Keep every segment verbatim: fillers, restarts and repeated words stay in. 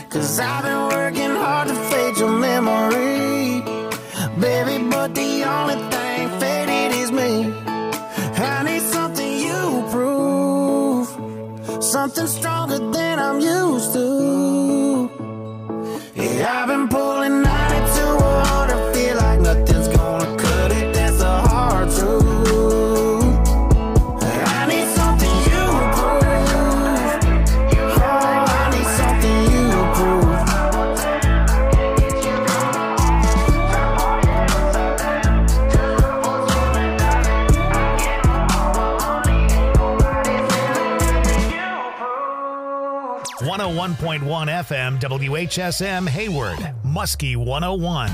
'cause I've been working hard to fade your memory, baby, but the only thing faded is me. I need something you prove, something stronger than I'm used to. Yeah, I've been pulling ninety-two oh to feel like nothing's gonna cut it. That's a hard truth. I need something you prove. Oh, I need something you prove. one oh one point one F M W H S M Hayward, Muskie one oh one.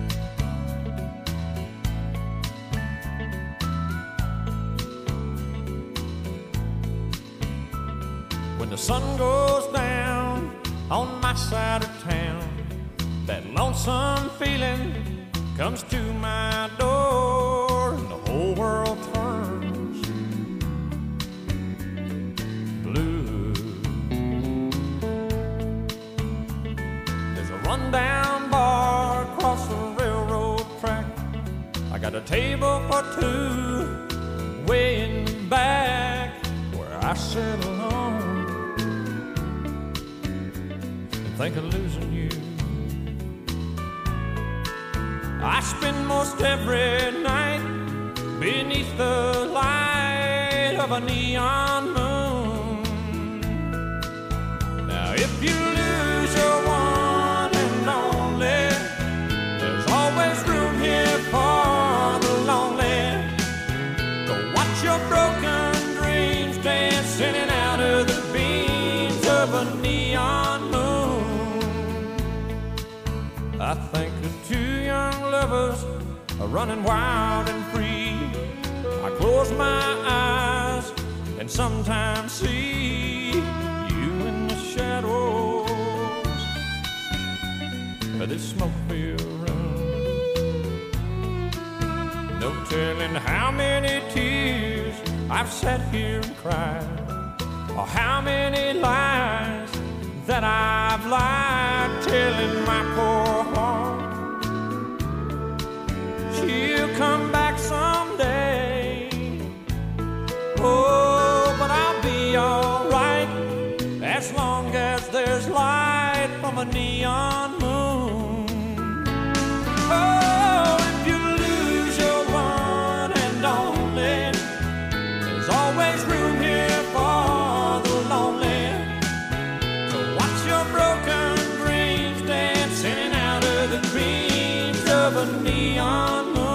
When the sun goes down on my side of town, that lonesome feeling comes to my door, and the whole world turns blue. There's a rundown bar across the railroad track. I got a table for two way in the back where I sit alone and think of losing you. I spend most every night beneath the light of a neon moon. Now if you lose your one and only, there's always room here for the lonely. Go watch your broken dreams dance in and out of the beams of a neon moon. I think of two young lovers are running wild and free. I close my eyes and sometimes see you in the shadows of this smoke-filled room. No telling how many tears I've sat here and cried, or how many lies that I've lied, telling my poor heart she'll come back someday. Oh, but I'll be alright as long as there's light from a neon moon. Oh, if you lose your one and only, there's always room here for the lonely. So watch your broken dreams dance in and out of the dreams of a neon moon.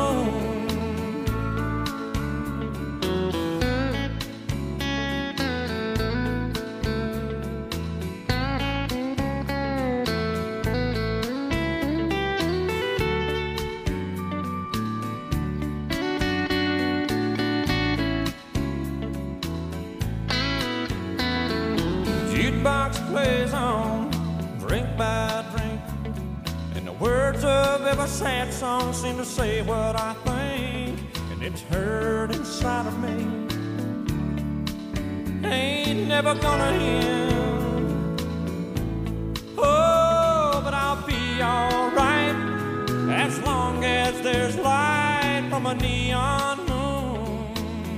Jukebox plays on, drink by drink, and the words of every sad song seem to say what I think, and it's heard inside of me. Ain't never gonna end. Oh, but I'll be alright as long as there's light from a neon moon.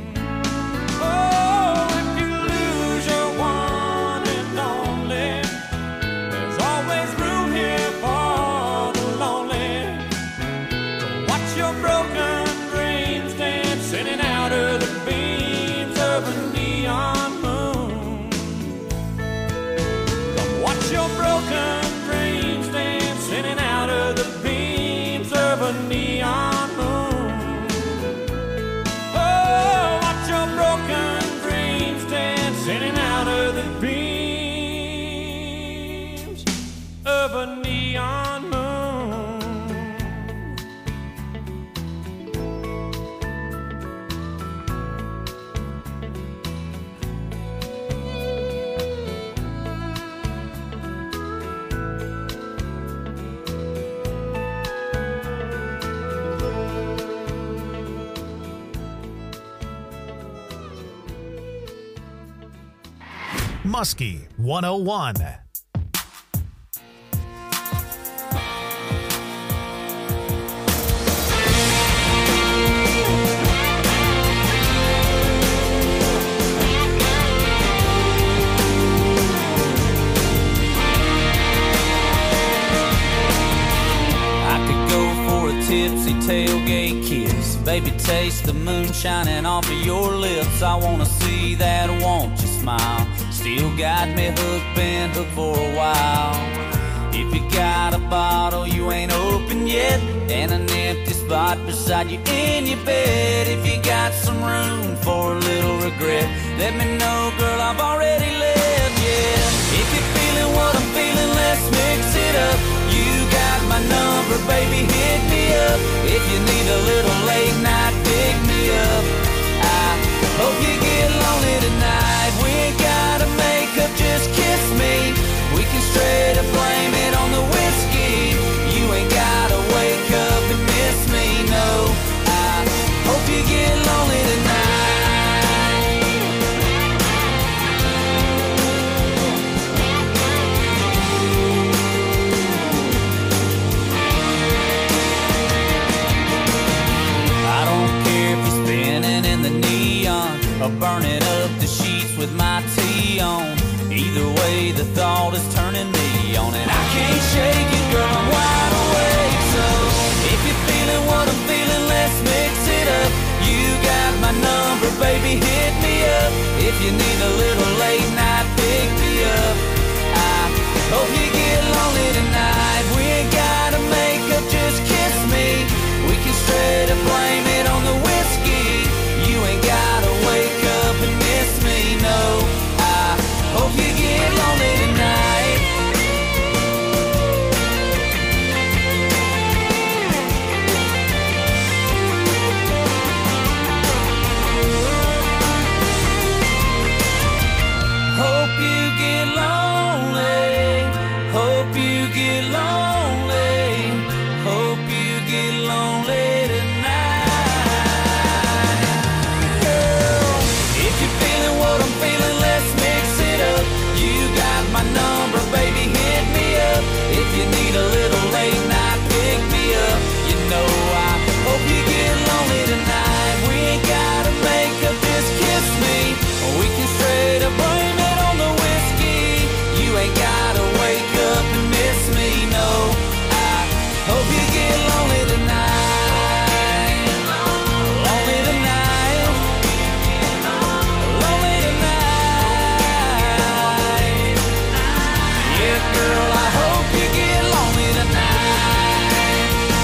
Oh, if you lose your one and only, there's always room here for the lonely. So watch your broken dreams dance in and out of the beams of a neon moon. Come watch your broken dreams dance in and out of the beams of a neon moon. Oh, watch your broken dreams dance in and out of the beams of a neon moon. Muskie one oh one. tipsy tailgate kiss. Baby, taste the moon shining off of your lips. I wanna see that won't you smile. Still got me hooked, been hooked for a while. If you got a bottle you ain't open yet, and an empty spot beside you in your bed, if you got some room for a little regret, let me know, girl, I've already left, yeah. If you're feeling what I'm feeling, let's mix it up. You got my number, baby, hit me up. If you need a little late night, pick me up. I hope you get lonely tonight. We ain't gotta make up, just kiss me. We can straight up blame it on the whiskey. You ain't gotta wake up and miss me, no. I hope you get lonely tonight. I don't care if you're spinning in the neon or burning up the sheets with my tea on. Either way, the thought is turning me on, and I can't shake it, girl, I'm wide awake. So if you're feeling what I'm feeling, let's mix it up. You got my number, baby, hit me up. If you need a little late night, pick me up. I hope you get lonely tonight. We ain't gotta make up, just kiss me. We can straight up blame it on the whiskey. You ain't gotta wake up and miss me, no. Hope you get lonely tonight. Hope you get lonely. Hope you get lonely. Hope you get lonely tonight. Girl, if you're feeling what I'm feeling, let's mix it up. You got my number, baby, hit me up. If you need a little late night, pick me up. You know I hope you get lonely tonight. We ain't gotta make up, just kiss me. We can straight up blame it on the whiskey. You ain't gotta wake up and miss me, no. I hope you get lonely tonight. Lonely tonight. Lonely tonight. Yeah, girl, I hope you get lonely tonight.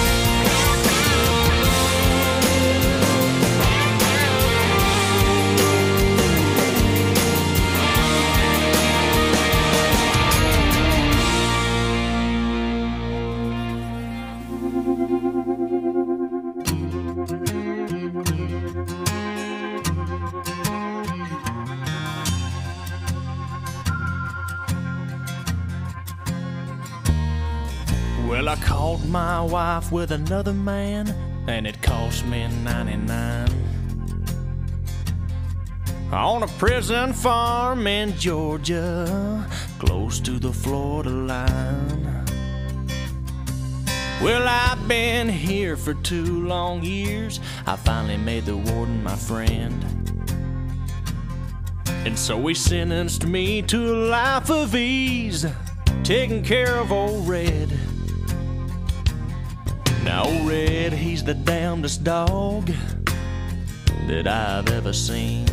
Well, I caught my wife with another man, and it cost me ninety-nine. On a prison farm in Georgia, close to the Florida line. Well, I've been here for two long years. I finally made the warden my friend, and so he sentenced me to a life of ease, taking care of old Red. Now old Red, he's the damnedest dog that I've ever seen.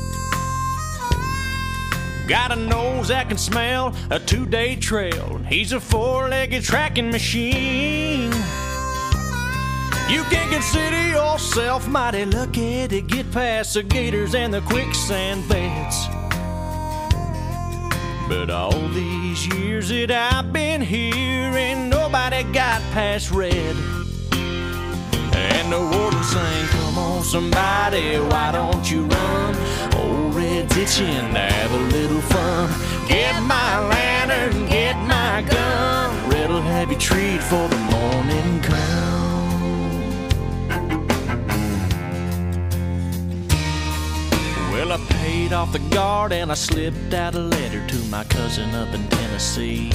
Got a nose that can smell a two-day trail. He's a four-legged tracking machine. You can consider yourself mighty lucky to get past the gators and the quicksand beds. But all these years that I've been here, ain't nobody got past Red. And the warden sang, come on somebody, why don't you run? Old Red's itching to have a little fun. Get my lantern, get my gun. Red'll have you treat for the morning come. Well, I paid off the guard and I slipped out a letter to my cousin up in Tennessee.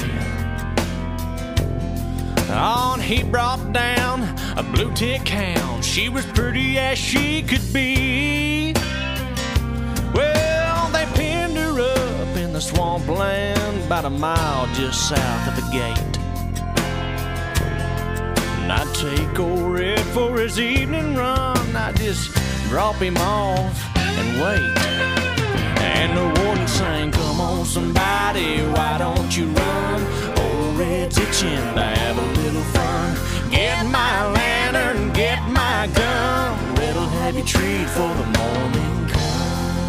On he brought down a blue tick hound. She was pretty as she could be. Well, they pinned her up in the swampland about a mile just south of the gate. And I'd take old Red for his evening run. I'd just drop him off and wait. And the warden sang, come on somebody, why don't you run? Old Red's itching to have a little fun. Get my lantern, get my gun. Red'll have you treat for the morning come.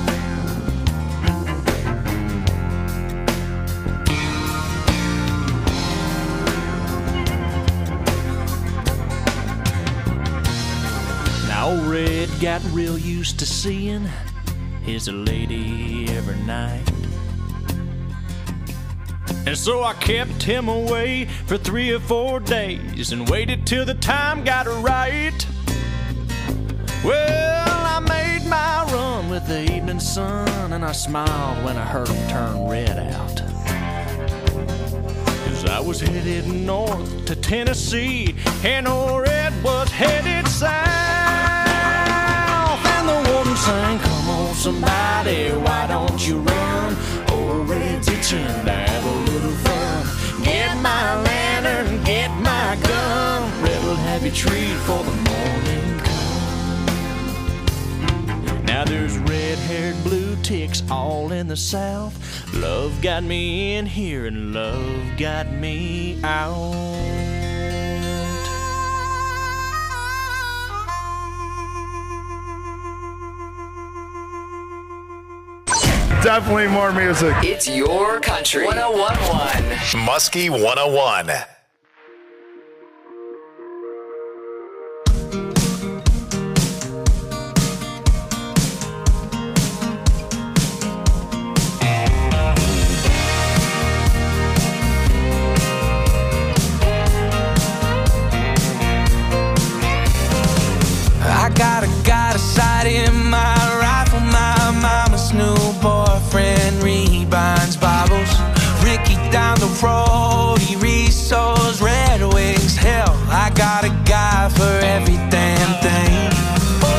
Now old Red got real used to seeing his lady every night. And so I kept him away for three or four days and waited till the time got right. Well, I made my run with the evening sun, and I smiled when I heard him turn Red out. 'Cause I was headed north to Tennessee, and old Red was headed south. And the warden sang, come on somebody, why don't you run? Old Red's itching to have a little fun. Get my lantern, get my gun. Red'll have you treat for the morning come. Now there's red-haired blue ticks all in the south. Love got me in here and love got me out. Definitely more music. It's your country. one oh one point one. Muskie one oh one. I got a got a sight in my rifle, my mama's new boyfriend rebinds Bibles. Ricky down the road, he resells Red Wings. Hell, I got a guy for every damn thing. Oh,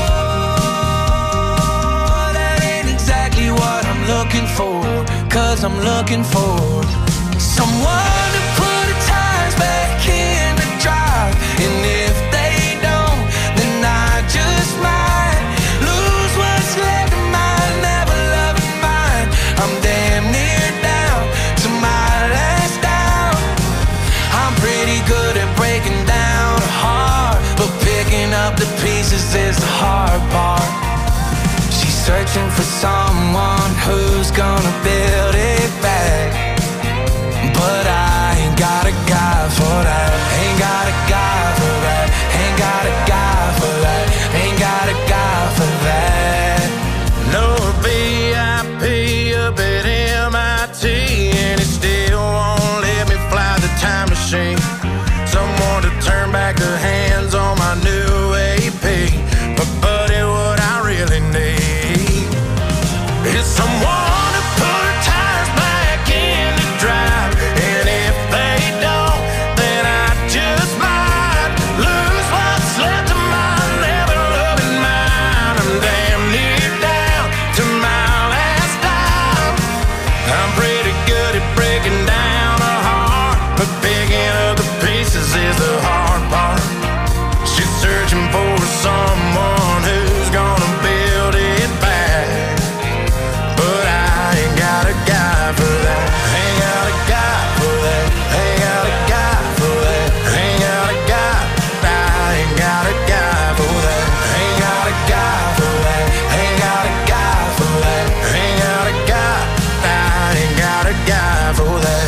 that ain't exactly what I'm looking for, 'cause I'm looking for someone to put the tires back in the drive. And if they don't, then I just might lose what's left of my never loving mind. I'm damn near down to my last down. I'm pretty good at breaking down a heart, but picking up the pieces is the hard part. She's searching for someone who's gonna build it back, but I ain't got a guy for that. Ain't got a guy for that. Ain't got a guy for that. Ain't got a guy for that. No V I P up at M I T, and it still won't let me fly the time machine. Someone to turn back the hands on my new A P. But buddy, what I really need is someone to put her tires back in the drive. And if they don't, then I just might lose what's left of my never loving mind. I'm damn near down to my last dime. I'm pretty good at breaking down a heart, but picking up the pieces is the hard part. She's searching for someone who's gonna build it back, but I ain't got a guy for that. Ain't got a guy for that. Ain't got a guy for that. Ain't got a guy. I ain't got a guy for that. Ain't got a guy for that. Ain't got a guy for that. Ain't got a guy. I ain't got a guy for that.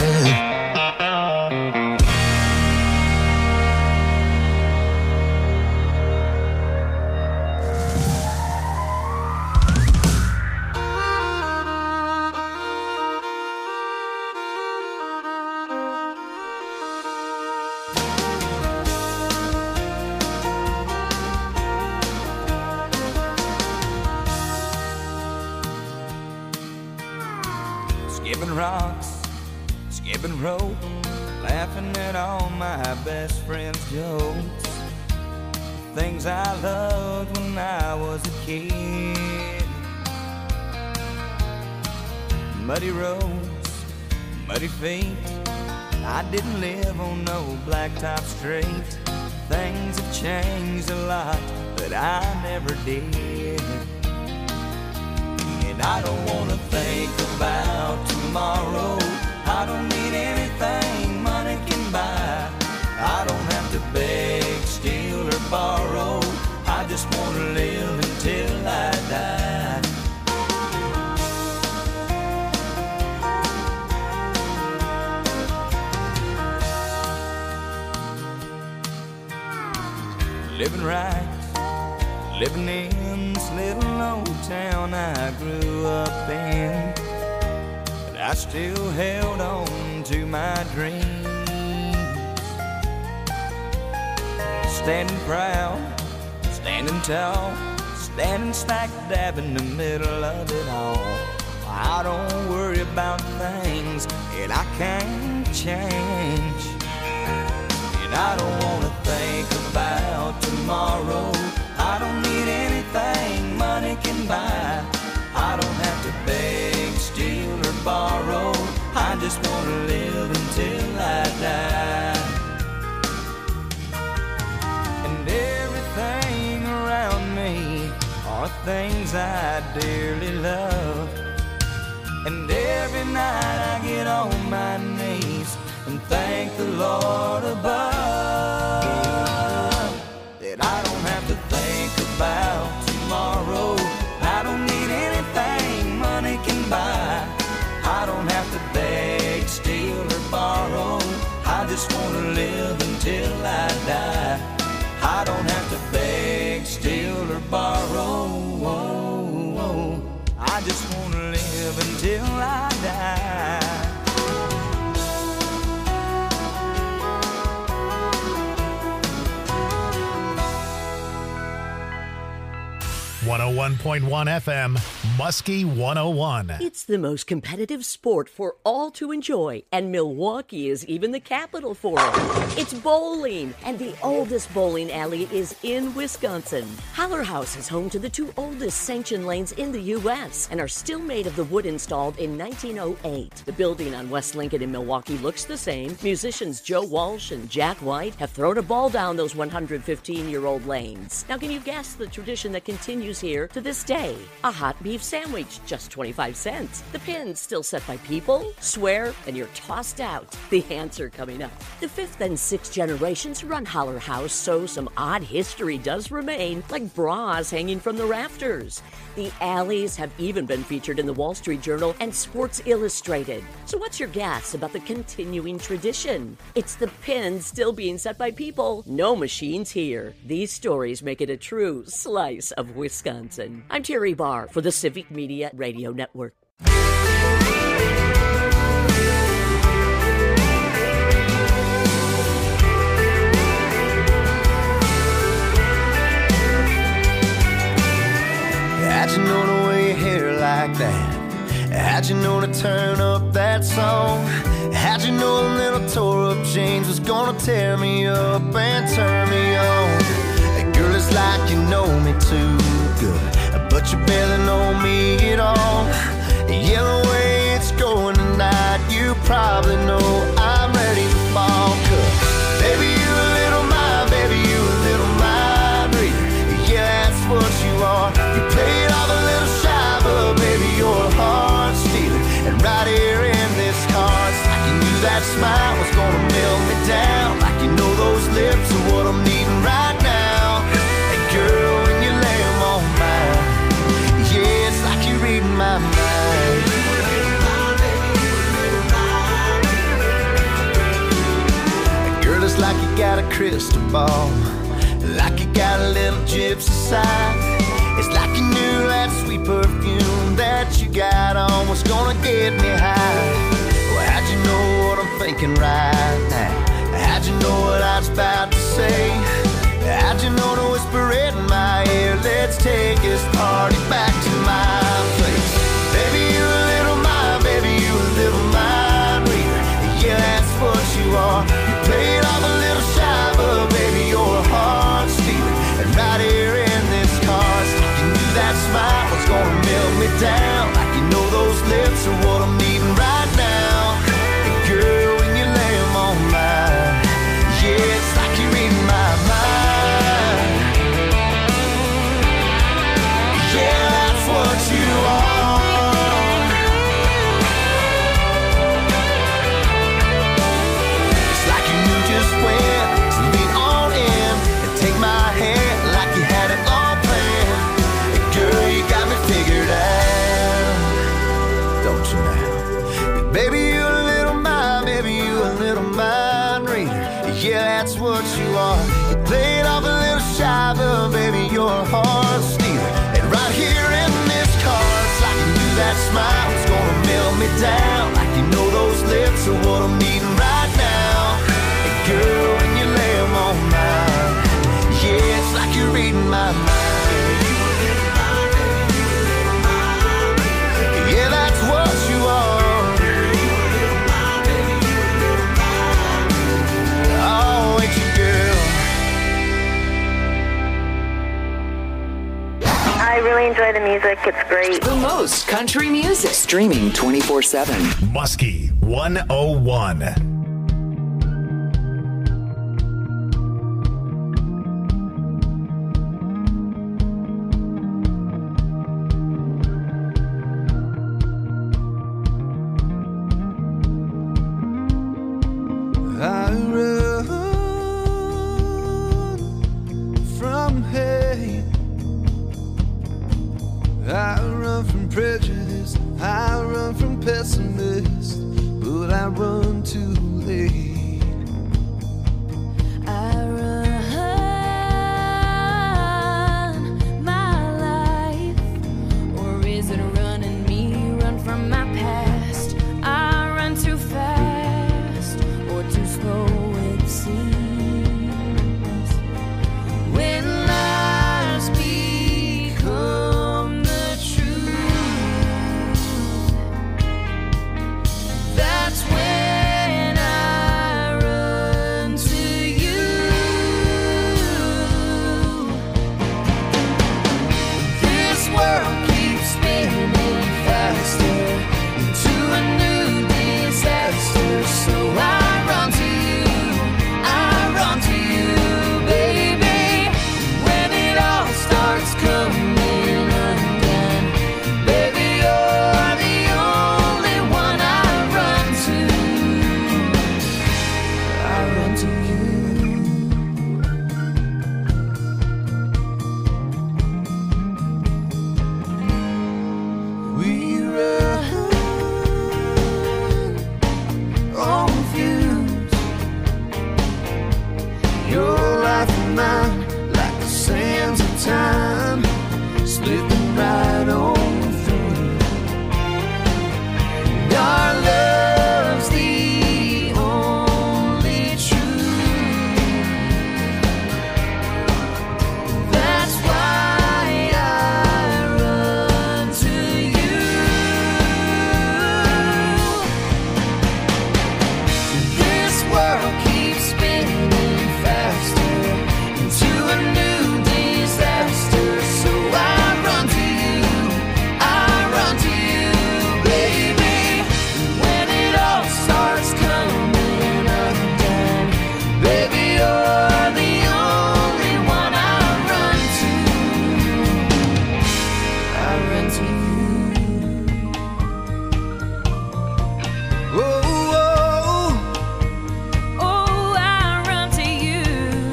Skipping rocks, skipping rope, laughing at all my best friends' jokes. Things I loved when I was a kid. Muddy roads, muddy feet. I didn't live on no blacktop street. things have changed a lot, but I never did. And I don't wanna think about tomorrow. I don't need anything money can buy. I don't have to beg, steal, or borrow. I just wanna live until I die. Living right, living in this little old town I grew up in, but I still held on to my dreams. Standing proud, standing tall, standing smack dab in the middle of it all. I don't worry about things that I can't change. And I don't wanna think about tomorrow. I don't need anything money can buy. I don't have to beg, steal, or borrow. I just wanna live until I die. And everything around me are things I dearly love. And every night I get on my knees and thank the Lord above that I don't have to think about tomorrow. I don't need anything money can buy. I don't have to beg, steal, or borrow. I just wanna live until I die. I don't have to beg, steal, or borrow. I just wanna live until I die. one oh one point one F M, Muskie one oh one. It's the most competitive sport for all to enjoy, and Milwaukee is even the capital for it. It's bowling, and the oldest bowling alley is in Wisconsin. Holler House is home to the two oldest sanctioned lanes in the U S and are still made of the wood installed in nineteen oh eight. The building on West Lincoln in Milwaukee looks the same. Musicians Joe Walsh and Jack White have thrown a ball down those one hundred fifteen-year-old lanes. Now, can you guess the tradition that continues here to this day? A hot beef sandwich, just twenty-five cents. The pins still set by people. Swear, and you're tossed out. The answer coming up. The fifth and sixth generations run Holler House, so some odd history does remain, like bras hanging from the rafters. The alleys have even been featured in the Wall Street Journal and Sports Illustrated. So what's your guess about the continuing tradition? It's the pins still being set by people. No machines here. These stories make it a true slice of Wisconsin. I'm Terry Barr for the Civic Media Radio Network. How'd you know to wear your hair like that? How'd you know to turn up that song? How'd you know a little tore up jeans was gonna tear me up and turn me on? Hey, girl, it's like you know me too good, but you barely know me at all. Yeah, the way it's going tonight, you probably know I'm ready to fall. 'Cause baby, you a little mind, baby, you a little mind reader. Yeah, that's what you are. You play it off a little shy, but baby, you're a heart stealer. And right here in this car, it's like you knew that smile was gonna melt me down. Like you know those lips are what I'm needing right now. Hey girl, when you lay them on mine, yeah, it's like you're reading my mind. Girl, it's like you got a crystal ball, like you got a little gypsy side. It's like you knew that sweet perfume that you got on was gonna get me high. Well, how'd you know what I'm thinking right now? How'd you know what I was about to say? How'd you know to whisper it in my ear? Let's take this party back to my place. Baby, you a little mind, baby, you a little mind reader. Yeah, that's what you are. You play it off a little shy, but baby, you're a heart stealer. And right here in this car, it's like you knew that smile was gonna melt me down. Like you know those lips are what I'm needing right now. And girl, when you lay them on mine, yeah, it's like you're reading my mind. Yeah, that's what you are. You play it off a little shy, but baby, you're a heart stealer. And right here in this car, it's like you knew that smile was gonna melt me down. Like you know those lips are what I'm needing right now. And girl, when you lay them on mine, yeah, it's like you're reading my mind. Yeah, that's what you are. Oh, ain't you, girl? I really enjoy the music. It's great. The most country music. Streaming twenty-four seven. Muskie one oh one. I run from hate. I run from prejudice. I run from pessimists. But I run too late. I run my life, or is it running me? Run from my past. I run too fast, or too slow it seems. When lies become the truth, that's when I run to you. This world keeps spinning faster into a new disaster, so I run to you, I run to you, baby. When it all starts coming undone, baby, you're the only one I run to. I run to you. We run on views. Your life and mine, like the sands of time, slipping right on through. Our love's the only truth. That's why I run to you. This world keeps spinning faster into a new disaster, so I run to you, I run to you, baby. When it all starts coming undone, baby, you're the only one I run to. I run to you. Oh, oh, Oh, I run to you.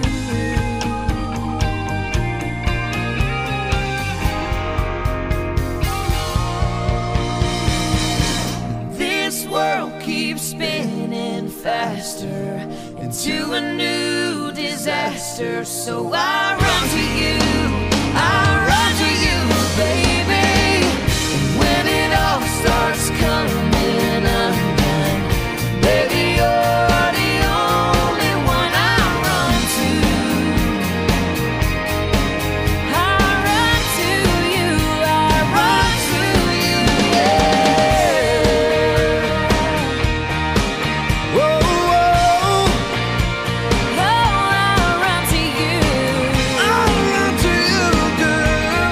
this world keeps spinning faster into a new disaster, so I run to you, I run to you, baby. When it all starts coming undone, baby, you're the only one I run to. I run to you. I run to you. Whoa, whoa, Oh, I run to you. I run to you, girl.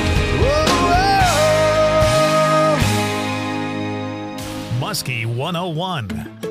Whoa, whoa. Muskie one oh one.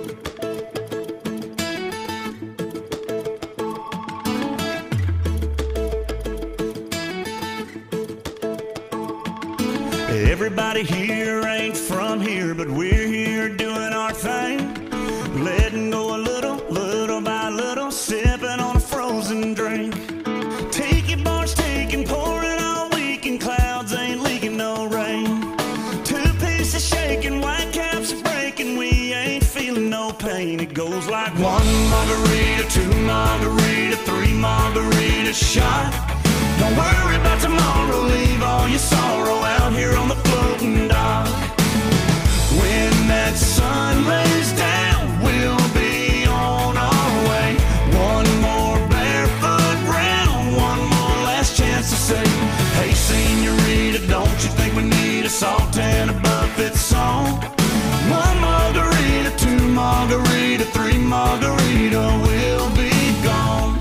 Everybody here ain't from here, but we're here doing our thing. Letting go a little, little by little, sipping on a frozen drink. Take it, barge, take and pour it all week, and clouds ain't leaking no rain. Two pieces shaking, white caps are breaking, we ain't feeling no pain. It goes like one more margarita, two margarita, three margarita shot. Don't worry about tomorrow, leave all your sorrow out here on the floating dock. When that sun lays down, we'll be on our way. One more barefoot round, one more last chance to say, hey senorita, don't you think we need a salt and a buffet song? One margarita, two margarita, three margarita, we'll be gone.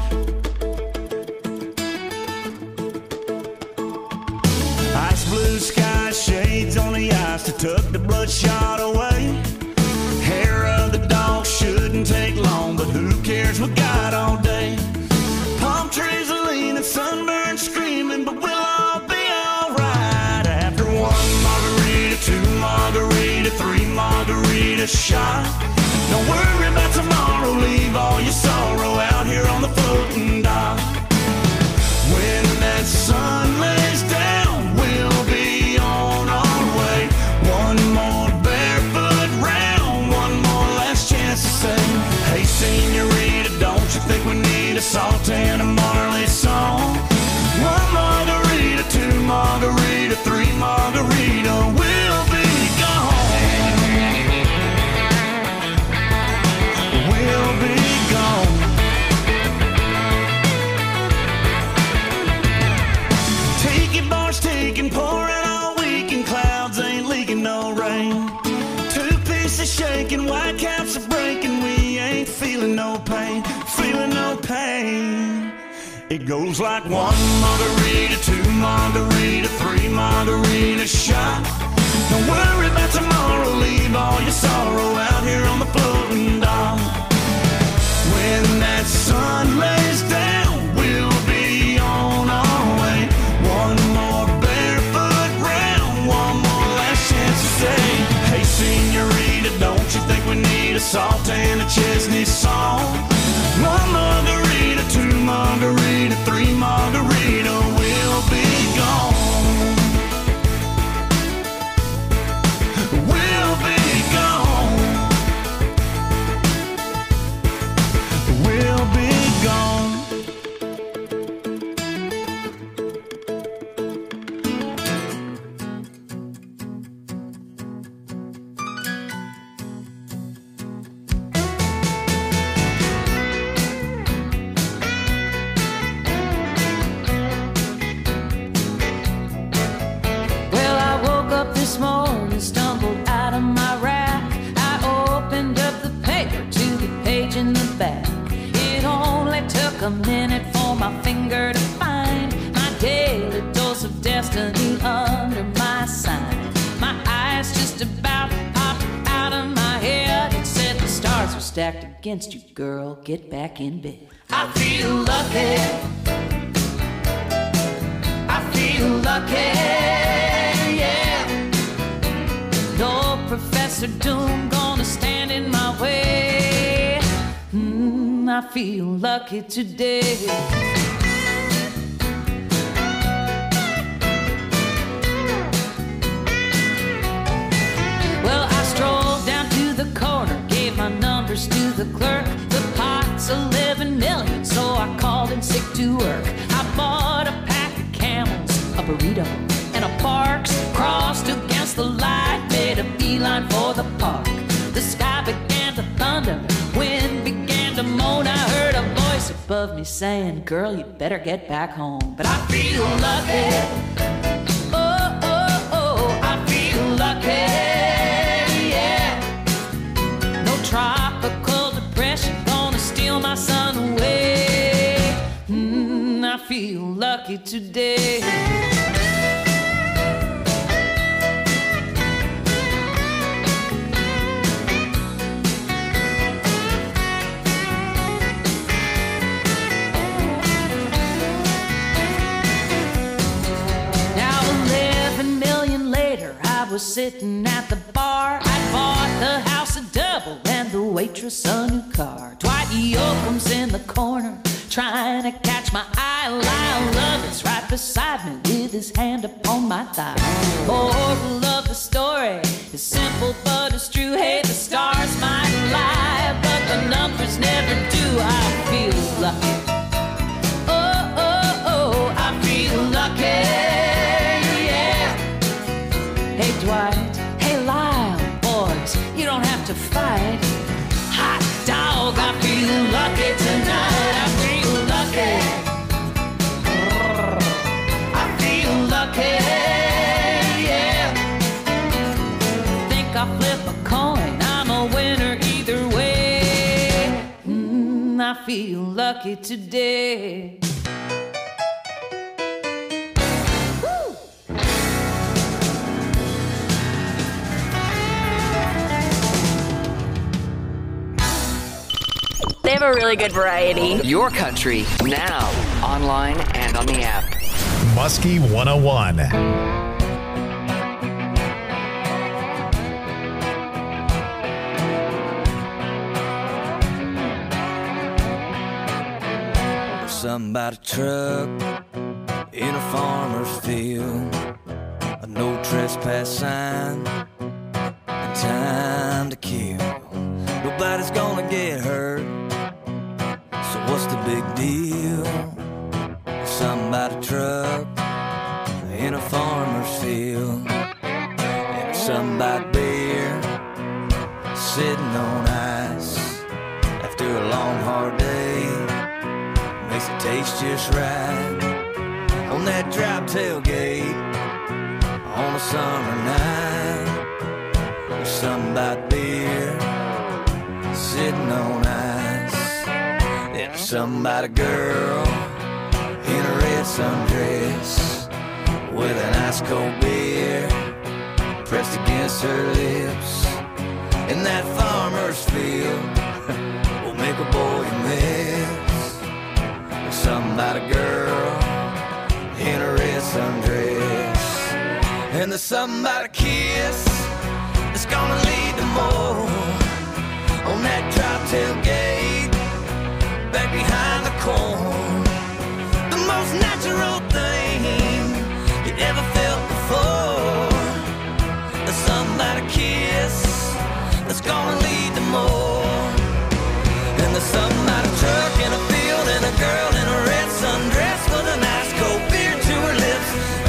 Ice blue sky, shades on the ice to tuck the bloodshot away. Hair of the dog shouldn't take long, but who cares, we got all day. Palm trees are leaning, sunburned, screaming, but we'll all be alright. After one margarita, two margarita, three margarita shot. Don't worry about tomorrow, leave all your sorrow out here on the floating dock. When that sun lays down, we'll be on our way. One more barefoot round, one more last chance to say, hey senorita, don't you think we need a salt and a Marley song? One margarita, two margarita, three margarita, we'll be gone. We'll be gone. Take it, bars taking, pouring all weekend, clouds ain't leaking no rain. Two pieces shaking, white caps are breaking, we ain't feeling no pain, feeling no pain. It goes like one margarita, two margarita, three margarita shot. Don't worry about tomorrow, leave all your sorrow out here on the floating dock. When that sun lays down, we'll be on our way. One more barefoot round, one more last chance to say, hey senorita, don't you think we need a salt and a Chesney song? One margarita, two margarita, three margarita, we'll be gone. We'll be gone. We'll be gone. Well, I woke up this morning, stumbled out of my rack. I opened up the paper to the page in the back. It only took a minute for my finger to find my daily dose of destiny under my sign. My eyes just about popped out of my head. It said the stars were stacked against you, girl, get back in bed. I feel lucky. I feel lucky, yeah. No Professor Doom gonna stand in my way. Mm, I feel lucky today. Well, I strolled down to the corner, gave my numbers to the clerk. The pot's eleven million, so I called in sick to work. I bought a pack of Camels, a burrito, and a Parks. Crossed against the light, made a beeline for the park. The sky began to thunder, wind began to moan. I heard a voice above me saying, girl, you better get back home. But I feel lucky. Oh, oh, oh, I feel lucky, yeah. No tropical depression gonna steal my sun away. Mm, I feel lucky today. Was sitting at the bar. I bought the house a double and the waitress a new car. Dwight Yoakam's in the corner, trying to catch my eye. Lyle Love is right beside me with his hand upon my thigh. Moral of the story is simple but it's true. Hey, the stars might lie, but the numbers never do. I feel lucky. Oh, oh, oh, I feel lucky. Yeah. Hey, Dwight. Hey, Lyle. Boys, you don't have to fight. Hot dog, I feel lucky tonight. I feel lucky. I feel lucky. Yeah. Think I'll flip a coin. I'm a winner either way. Mm, I feel lucky today. They have a really good variety. Your country, now, online and on the app. Muskie one oh one. Something about a truck in a farmer's field, a no trespass sign, and time to kill. Nobody's gonna get hurt, so what's the big deal? Something about a truck in a farmer's field, and something about beer sitting on ice after a long hard day. Makes it taste just right on that drop tailgate on a summer night. There's something about beer sitting on ice. There's something about a girl in a red sundress with an ice cold beer pressed against her lips. In that farmer's field will make a boy miss. There's something about a girl in a red sundress, and there's something about a kiss that's gonna lead to more on that drop tailgate back behind the corn. The most natural thing you ever felt before. There's something about a kiss that's gonna lead to more. And there's something about a truck in a field and a girl in a red sundress with a nice cold beer to her lips,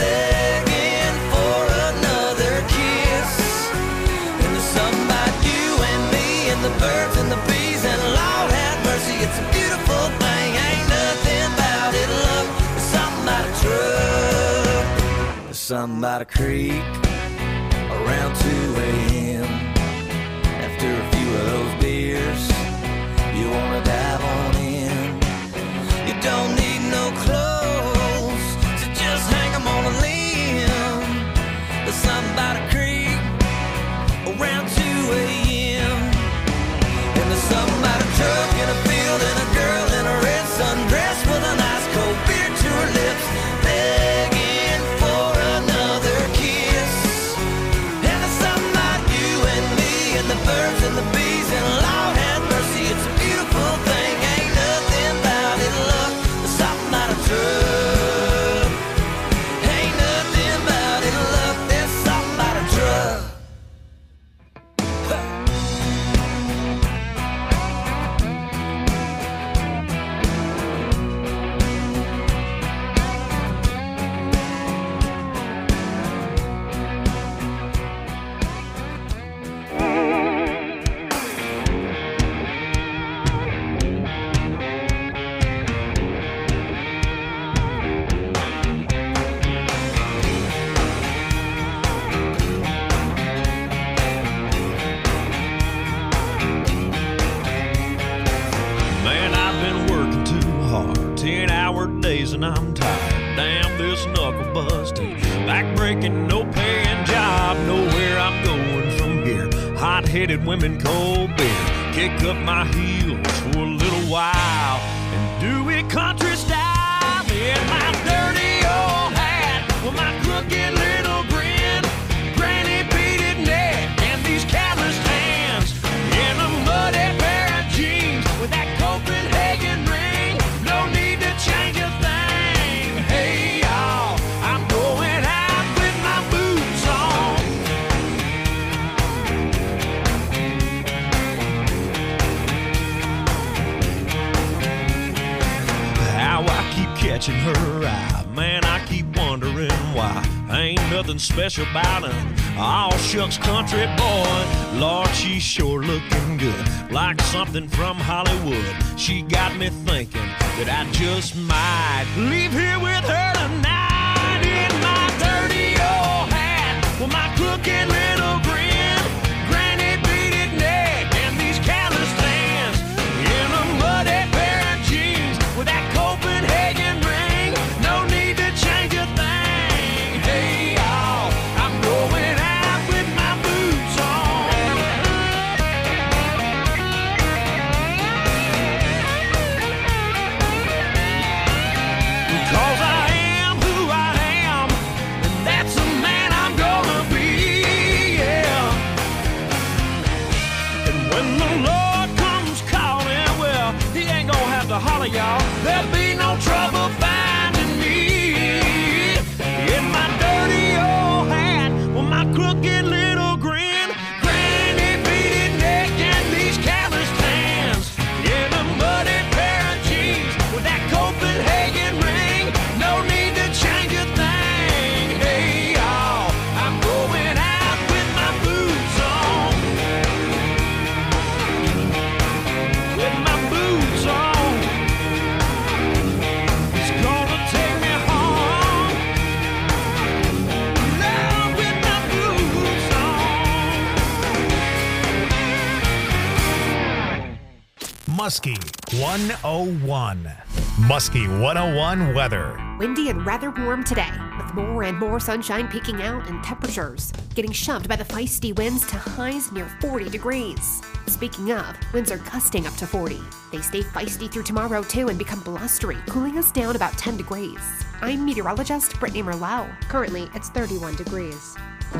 begging for another kiss. And there's something about you and me and the birds and the bees, and Lord have mercy, it's a beautiful thing. Ain't nothing about it, love. There's something about a truck. There's something about a creek around two a.m. After a few of those beers, you wanna dive on in. You don't need no clothes, so just hang them on a limb. There's something about a creek around two a.m. And there's something about a truck in a field and a girl in a red sundress with a nice cold beer to her lips, begging for another kiss. And there's something about you and me and the birds and the bees, and Lord have mercy, it's a beautiful thing. Ain't nothing about it, love. There's something about a truck. Ain't nothing about it, love. There's something about a truck. Man, I've been working too hard, ten hour days and I'm tired. Damn this knuckle busting, back breaking, no paying job. Nowhere I'm going from here. Hot headed women, cold beer. Kick up my heels for a little while and do it country style. In my dirty old hat with my crooked little grin, granny beaded neck and these calloused hands, in a muddy pair of jeans with that Copenhagen ring. No need catching her eye. Man, I keep wondering why. Ain't nothing special about her. All shucks country boy. Lord, she's sure looking good, like something from Hollywood. She got me thinking that I just might leave here with her tonight. In my dirty old hat, with my crooked little grin, granny beaded neck, and these calloused hands, in a muddy pair of jeans with that Copenhagen ring. No need to change a thing. Hey, y'all, I'm going out with my boots on. Because I am who I am, and that's the man I'm gonna be, yeah. And when the Lord comes calling, well, he ain't gonna have to holler, y'all. There'll be no trouble finding me. In my dirty old hat, with my crooked little grin, granny beaded neck, and these calloused hands, in a muddy pair of jeans with that Copenhagen ring. No need to change a thing. Hey, y'all, I'm going out with my boots on. With my boots on. It's gonna take me home. Now with my boots on. Muskie one oh one. Muskie one oh one weather. Windy and rather warm today, with more and more sunshine peeking out and temperatures getting shoved by the feisty winds to highs near forty degrees. Speaking of, winds are gusting up to forty. They stay feisty through tomorrow too and become blustery, cooling us down about ten degrees. I'm meteorologist Brittany Merlau. Currently, it's thirty-one degrees.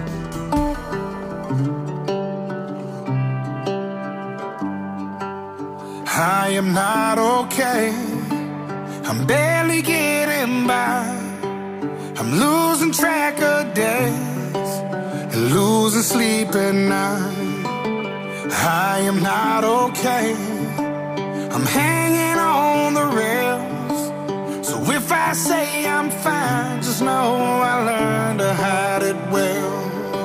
I am not okay. I'm barely getting by. I'm losing track of days and losing sleep at night. I am not okay. I'm hanging on the rails. So if I say I'm fine, just know I learned to hide it well.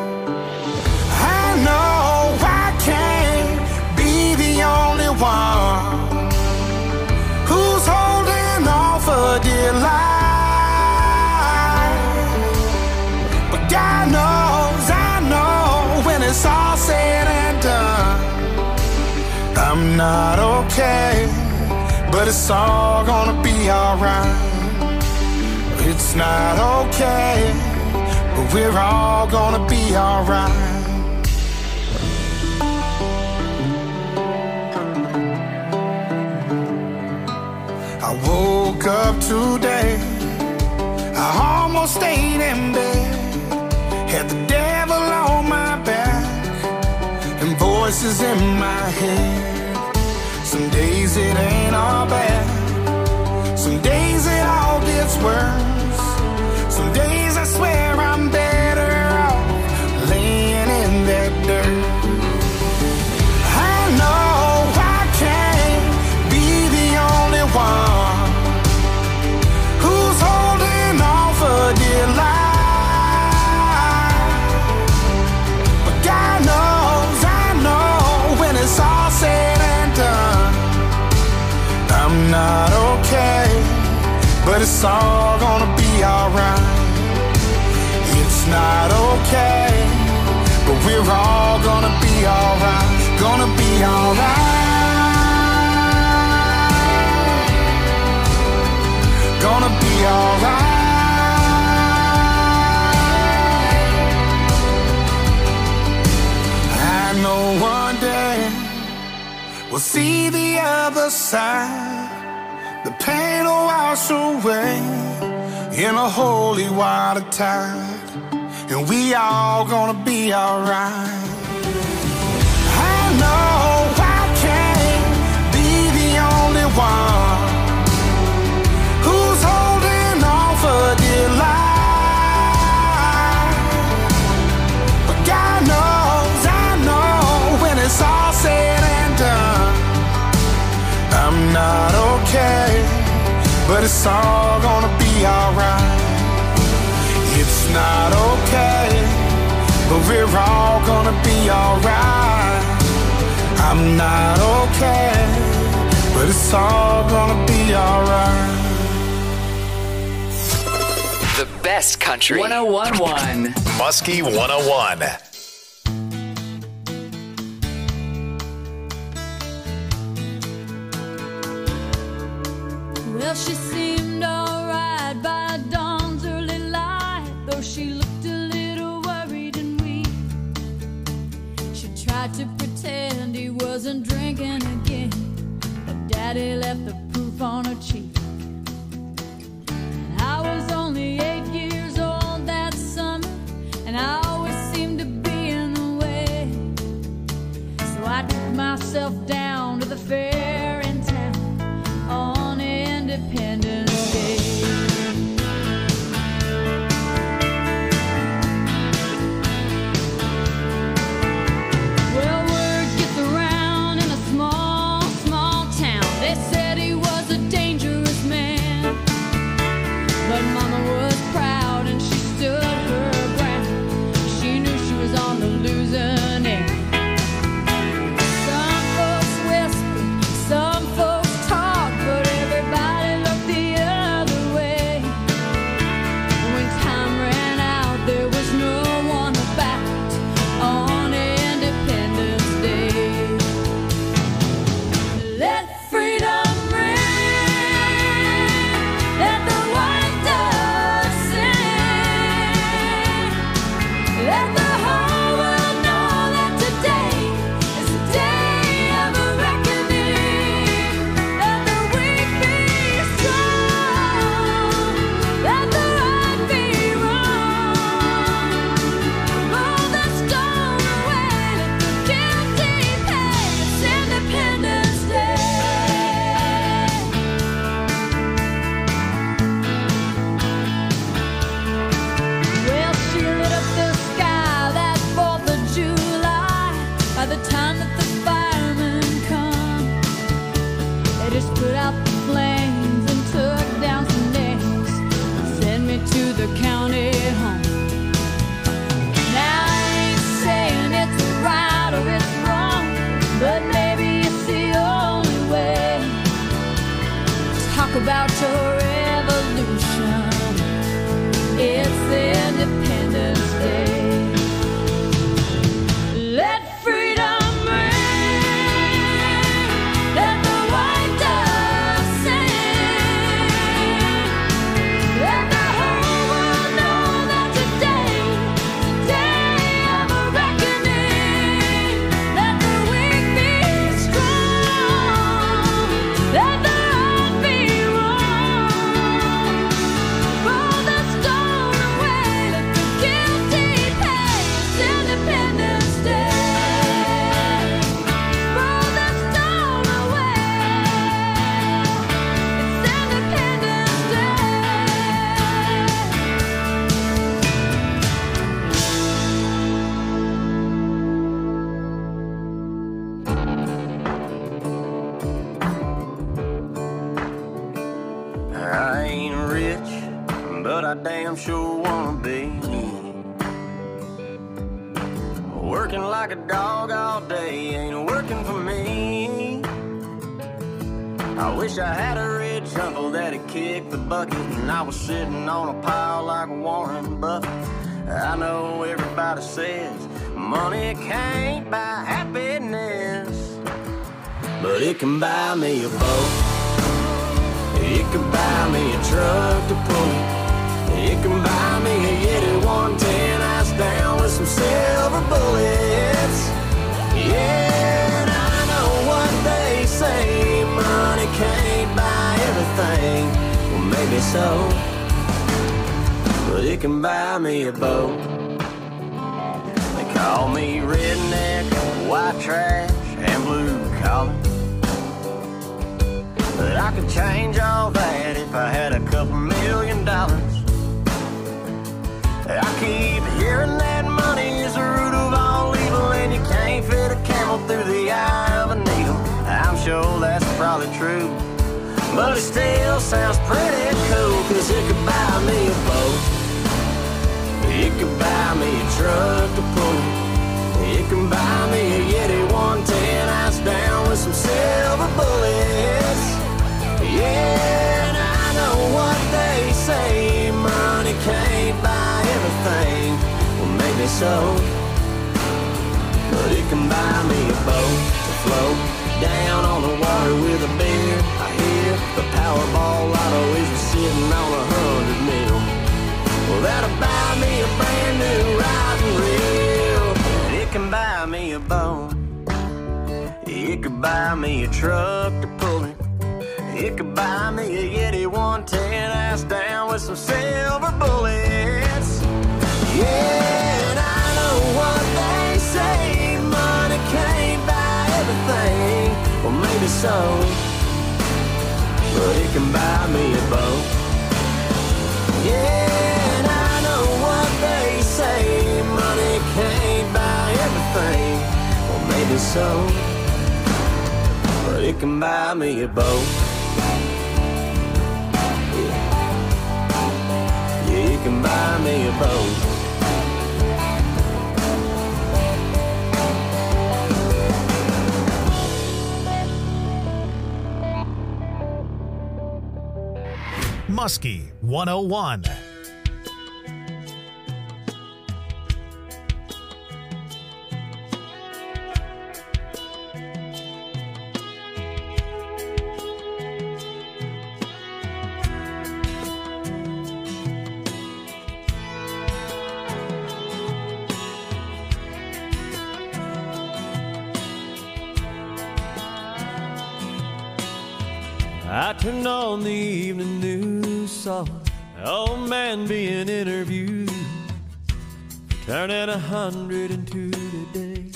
I know I can't be the only one who's holding on for dear life. But God knows, I know, when it's all said and done, I'm not okay, but it's all gonna be alright. It's not okay, but we're all gonna be alright. I woke up today, I almost stayed in bed, had the devil on my back and voices in my head. Some days it ain't all bad, some days it all gets worse. Some days I swear I'm better off laying in that dirt. I know I can't be the only one who's holding on for dear life. But God knows, I know, when it's all said and done, I'm not okay, but it's all gonna be alright. It's not okay, but we're all gonna be alright. Gonna be alright. Gonna be alright. I know one day we'll see the other side. The pain will wash away in a holy water tide, and we all gonna be alright. I know I can't be the only one who's holding on for dear life. But God knows, I know, when it's all said and done, I'm not okay, but it's all gonna be alright. It's not okay, but we're all gonna be alright. I'm not okay, but it's all gonna be alright. The best country. one oh one point one. Muskie one oh one. Well, she seemed alright by dawn's early light, though she looked a little worried and weak. She tried to pretend he wasn't drinking again, but Daddy left the proof on her cheek. And I was only eight years old that summer, and I always seemed to be in the way. So I took myself down to the fair in town on Independence Day. Well, word gets around in a small, small town. They said he was a dangerous man, but Mama was proud and she stood her ground. She knew she was on the losing end. Some folks whispered, some folks talked, but everybody looked the other way. When time ran out, there was no one about on Independence Day. Let freedom ring, let the white dove sing, let the whole world know that today is the day of a reckoning. Let the weak be strong, let the right be wrong. Roll the stone away, let the guilty pay. It's Independence Day. Well, she lit up the sky that fourth of July. By the time that the firemen come, they just put out the flames and took down some names, sent me to the county home. Now I ain't saying it's right or it's wrong, but maybe it's the only way. Talk about your revolution. It's Independence Day. Let freedom ring, let the white dove sing, let the whole world know that today is the day of a reckoning. Let the weak be strong, let the right be wrong. Roll the stone away, let the guilty pay. It's Independence Day. Roll the stone away. It's Independence Day. I ain't rich, but I damn sure wanna be. Working like a dog all day ain't working for me. I wish I had a rich uncle that'd kick the bucket and I was sitting on a pile like Warren Buffett. I know everybody says money can't buy happiness, but it can buy me a boat. It can buy me a truck to pull. It can buy me a Yeti one ten ice down with some silver bullets. Yeah, and I know what they say, money can't buy everything. Well, maybe so, but it can buy me a boat. They call me redneck, white trash, and blue collar, but I could change all that if I had a couple million dollars. I keep hearing that money is the root of all evil, and you can't fit a camel through the eye of a needle. I'm sure that's probably true, but it still sounds pretty cool, cause it could buy me a boat. It could buy me a truck to pull. It can buy me a Yeti one ten ice down with some silver bullets. Yeah, and I know what they say, money can't buy everything. Well, maybe so, but it can buy me a boat to float down on the water with a beer. I hear the Powerball lotto is sitting on a hundred mil. Well, that'll buy me a brand new riding reel. And it can buy me a boat. It could buy me a truck to pull it. It could buy me a Yeti one ten ass down with some silver bullets. Yeah, and I know what they say, money can't buy everything. Well, maybe so, but it can buy me a boat. Yeah, and I know what they say, money can't buy everything. Well, maybe so, but it can buy me a boat. Yeah, it can buy me a boat. Muskie one oh one. I turned on the evening news, saw an old man being interviewed, turning a hundred and two today.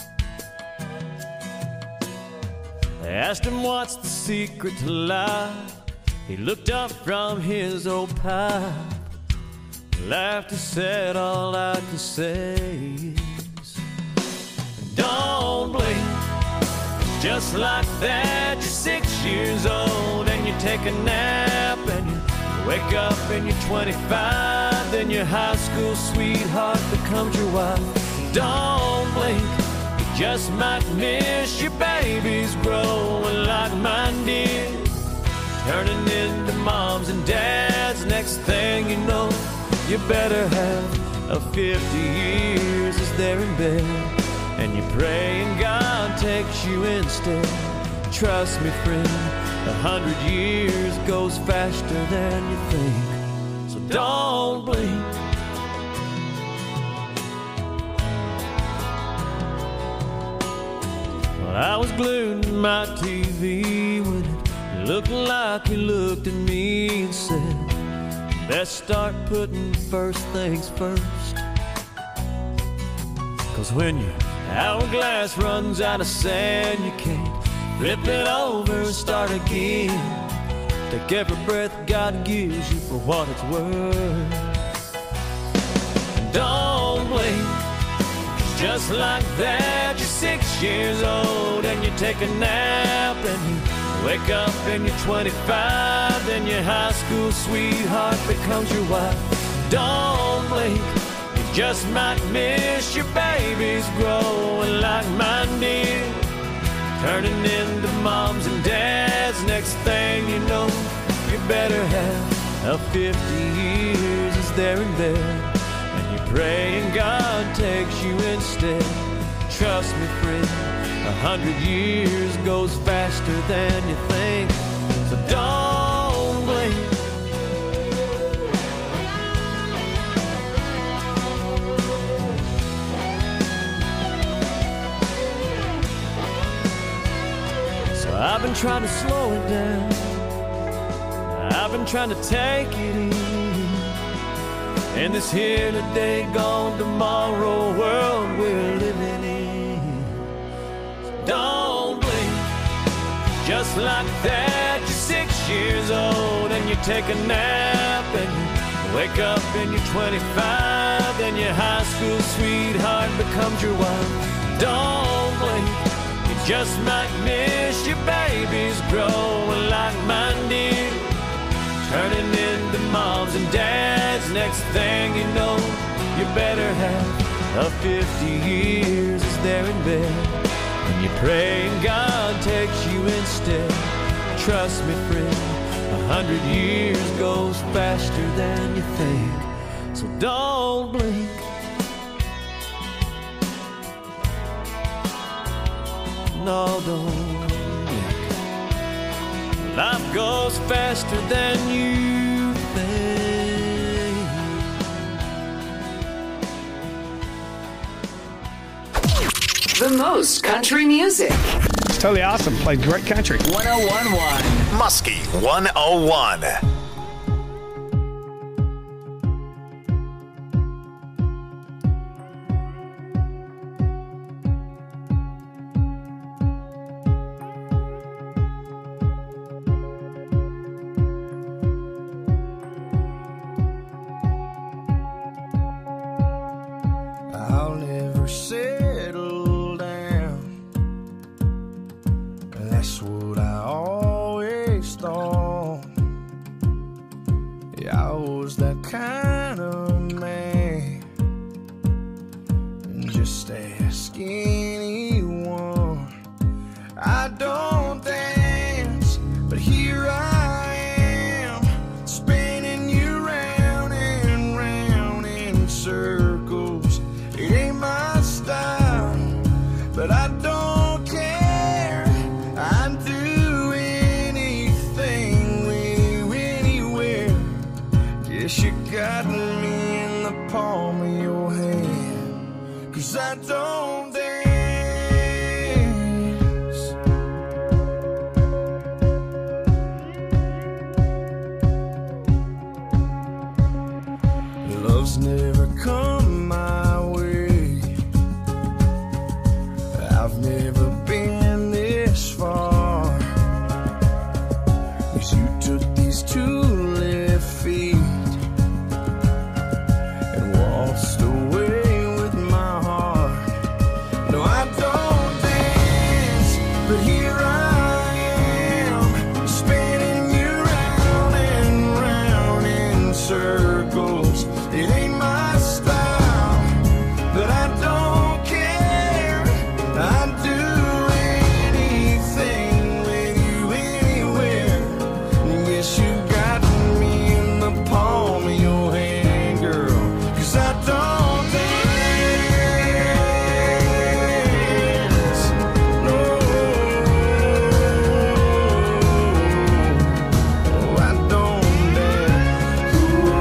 They asked him what's the secret to life. He looked up from his old pipe, laughed and said, all I can say is, don't blink. Just like that, you're six years old and you take a nap and you wake up and you're twenty-five. Then your high school sweetheart becomes your wife. Don't blink, you just might miss your babies growing like mine did, turning into moms and dads. Next thing you know, you better have a fifty years as they're in bed, and you pray and God takes you instead. Trust me, friend, a hundred years goes faster than you think, so don't blink. Well, I was glued to my T V when it looked like you looked at me and said, best start putting first things first. Cause when your hourglass runs out of sand, you can't flip it over and start again. Take every breath God gives you for what it's worth. Don't blink, just like that, you're six years old and you take a nap and you wake up and you're twenty-five. Then your high school sweetheart becomes your wife. Don't blink, just might miss your babies growing like mine did, turning into moms and dads. Next thing you know, you better have a fifty years as they're in bed, and you pray and God takes you instead. Trust me, friend, a hundred years goes faster than you think, so don't blink. I've been trying to slow it down, I've been trying to take it easy, in this here today, gone tomorrow world we're living in. So don't blink, just like that, you're six years old and you take a nap and you wake up and you're twenty-five. Then your high school sweetheart becomes your wife. Don't blink, Just might miss your babies growing like mine did, turning into moms and dads. Next thing you know, you better have a fifty years is there in bed, and you pray and God takes you instead. Trust me, friend, a hundred years goes faster than you think, so don't blink. No, don't blink. Life goes faster than you think. The most country music. It's totally awesome. Played great country. one oh one point one Muskie one oh one. I'll never settle down. That's what I always thought. Yeah, I was that kind of man. Just ask anyone. I don't dance, but here I am, spinning you round and round in circles. It ain't my style, but I don't care. I'd do anything with you anywhere. Guess you got me in the palm of your hand, 'cause I don't dance. Love's never come my way. I've never been this far, 'cause you took these two left feet and waltzed away with my heart. No, I don't dance, but here I am, spinning you round and round in circles. It ain't my style, but I don't care. I'd do anything with you anywhere. Yes, you got me in the palm of your hand, girl, 'cause I don't dance. No, I don't dance.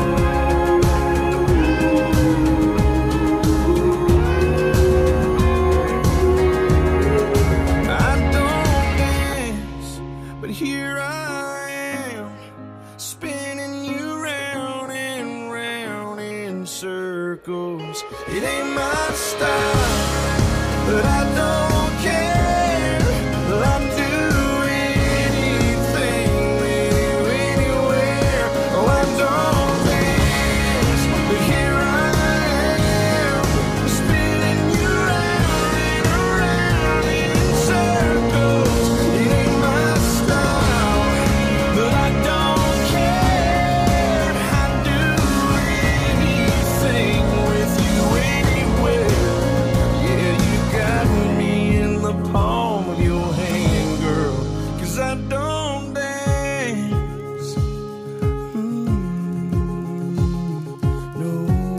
I don't dance, but here I am, spinning you round and round in circles. It ain't my style, but I don't care. I'd do anything with you anywhere. Oh, I don't dance, but here I am, spinning you round and round in circles. It ain't my style, but I don't care. I'd do anything with you anywhere. Yeah, you got me in the palm of your hand, girl, 'cause I don't dance. Mm, no.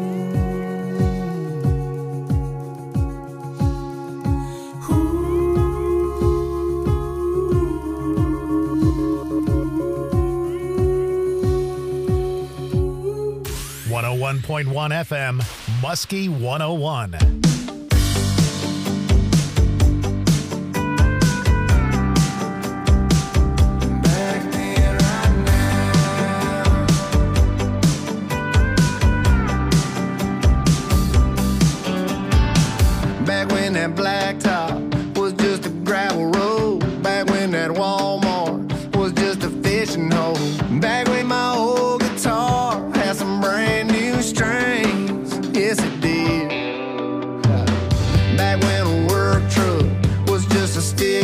one oh one point one F M, Muskie one oh one. Back when that blacktop was just a gravel road. Back when that Walmart was just a fishing hole. Back when my old guitar had some brand new strings. Yes, it did. Back when a work truck was just a stick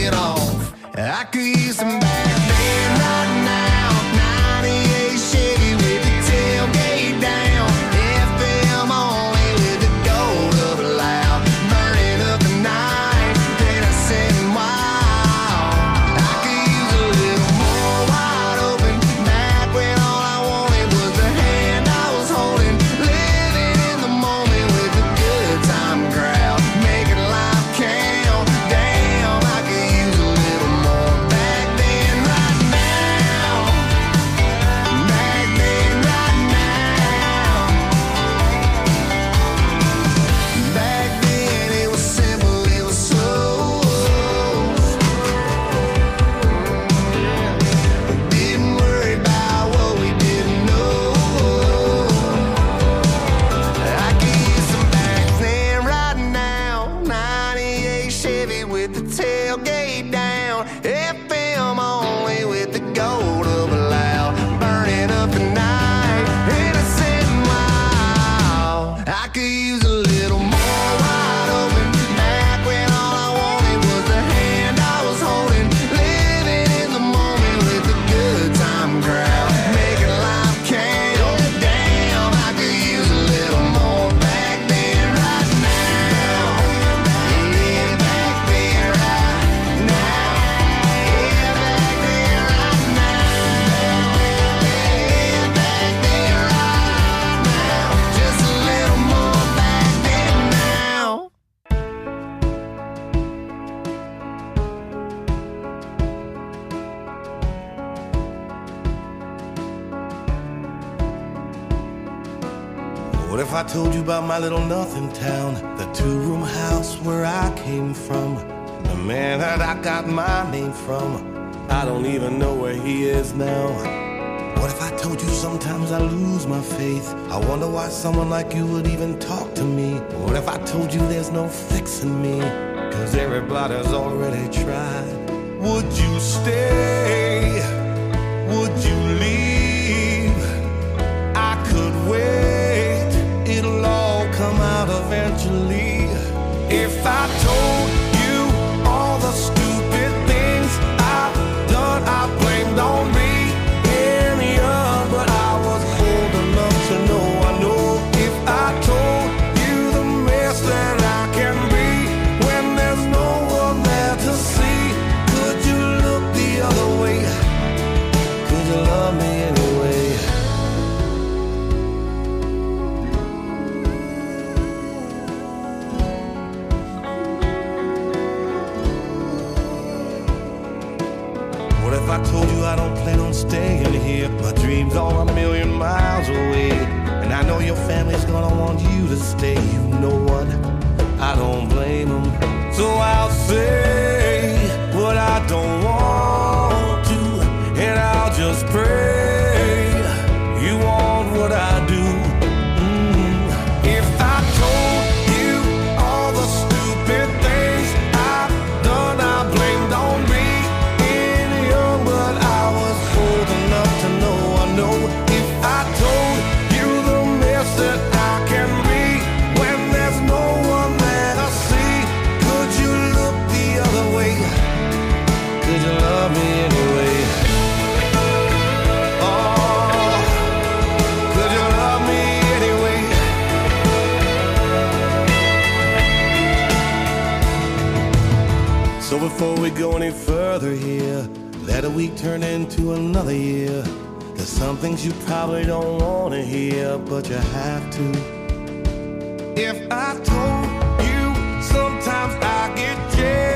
it off. I could use some back then right now. ninety-eight Chevy with the tailgate down. F M only with the gold up loud. Burning up the night, then I said wow. I could use a little more wide open. Back when all I wanted was the hand I was holding. Living in the moment with the good time crowd. Making life count. Damn, I could use a little more back then right now. Back then right now. Back then it was simple, it was slow. Didn't worry about what we didn't know. I could use some back then right now. ninety-eight Chevy with the tailgate down. F M only with the gold up loud. Burning up the night. And I said, wow. I could use a little more wide open. Back when all I wanted was the hand I was holding. Living in the moment with the good time crowd. Making life count. Damn, I could use a little more back then right now. Yeah, back then right now. Yeah, back then right now. Yeah, back then right now. Just a little more back then now. What if I told you about my little nothing town? The two-room house where I came from. The man that I got my name from. I don't even know where he is now. What if I told you sometimes I lose my faith? I wonder why someone like you would even talk to me. What if I told you there's no fixing me? Cause everybody's already tried. Would you stay? Would you leave? I could wait. It'll all come out eventually. If I told you all the stupid things I've done, I blamed on me. And young, but I was old enough to know I know. If I told you the mess that I can be when there's no one there to see, could you look the other way? Could you love me anyway? What if I told you I don't plan on staying here? My dreams are a million miles away. And I know your family's gonna want you to stay. You know what? I don't blame them. So I'll say what I don't want to. And I'll just pray you want what I do. Mm. If I told you all the stupid things I've done, I blamed on me. But I was old enough to know I know. If I told you the mess that I can be when there's no one there to see, could you look the other way? Could you love me anyway? Oh, could you love me anyway? So before we go any further here, let a week turn into another year. There's some things you probably don't want to hear, but you have to. If I told you sometimes I get jealous